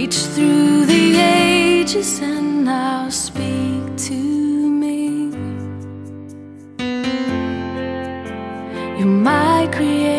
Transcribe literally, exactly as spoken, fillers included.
Reach through the ages and now speak to me. You're my creator,